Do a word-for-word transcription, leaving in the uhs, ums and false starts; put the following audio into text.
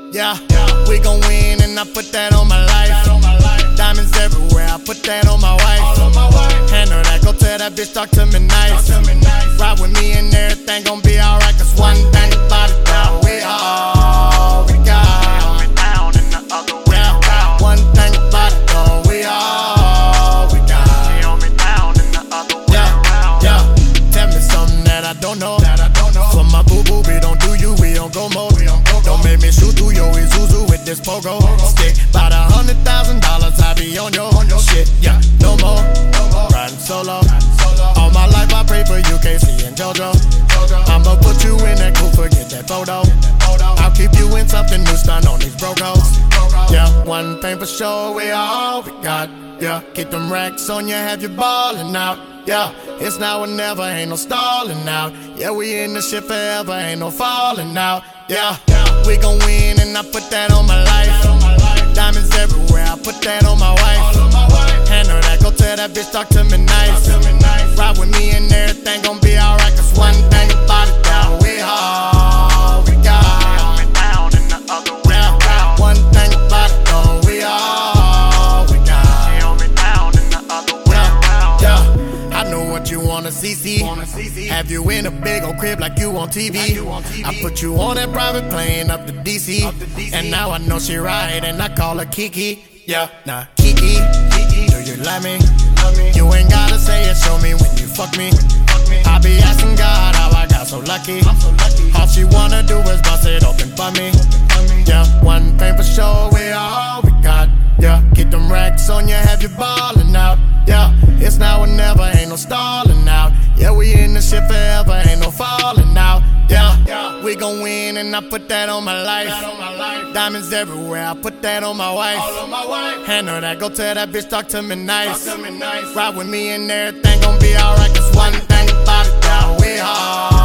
Yeah, we gon' win and I put that on my life. Diamonds everywhere, I put that on my wife. Hand her that, go tell that bitch, talk to me nice. Ride with me and everything gon' be alright. Cause one thing about it now, we all we got. Yeah, one thing about it though, we all we got. Yeah, yeah, tell me something that I don't know. For my boo boo, we don't do you, we don't go more. Don't make me shoot through your Isuzu with this pogo stick. About a hundred thousand dollars, I be on your shit. Yeah, no more riding solo. All my life I pray for you, K C and JoJo. I'ma put you in that coupe, forget that photo. I'll keep you in something new, stun on these brogos. Yeah, one thing for sure, we all we got. Yeah, get them racks on you, have you ballin' out. Yeah, it's now or never, ain't no stalling out. Yeah, we in this shit forever, ain't no falling out. Yeah, we gon' win and I put that on my life. Diamonds everywhere, I put that on my wife. Hand her that, go tell that bitch, talk to me nice. Ride with me and everything gon' be alright. Cause one thing about it now, we all we got. Yeah, one thing about it though, we all we got. Yeah, yeah, I know what you wanna see, see. Have you in a big old crib like you on T V? I put you on that private plane up to D C. And now I know she right and I call her Kiki. Yeah, nah, Kiki, do you like me? You ain't gotta say it, show me when you fuck me. I be asking God how I got so lucky. All she wanna do is bust it open for me. Yeah, one thing for sure, we all we got. Yeah, get them racks on you, have you ballin' out. Yeah, it's now or never, ain't no stalling out. Yeah, we in this shit forever, ain't no falling out. Yeah, we gon' win and I put that on my life. Diamonds everywhere, I put that on my wife. Hand her that, go tell that bitch, talk to me nice. Ride with me and everything gon' be alright. Cause one thing about it now, we all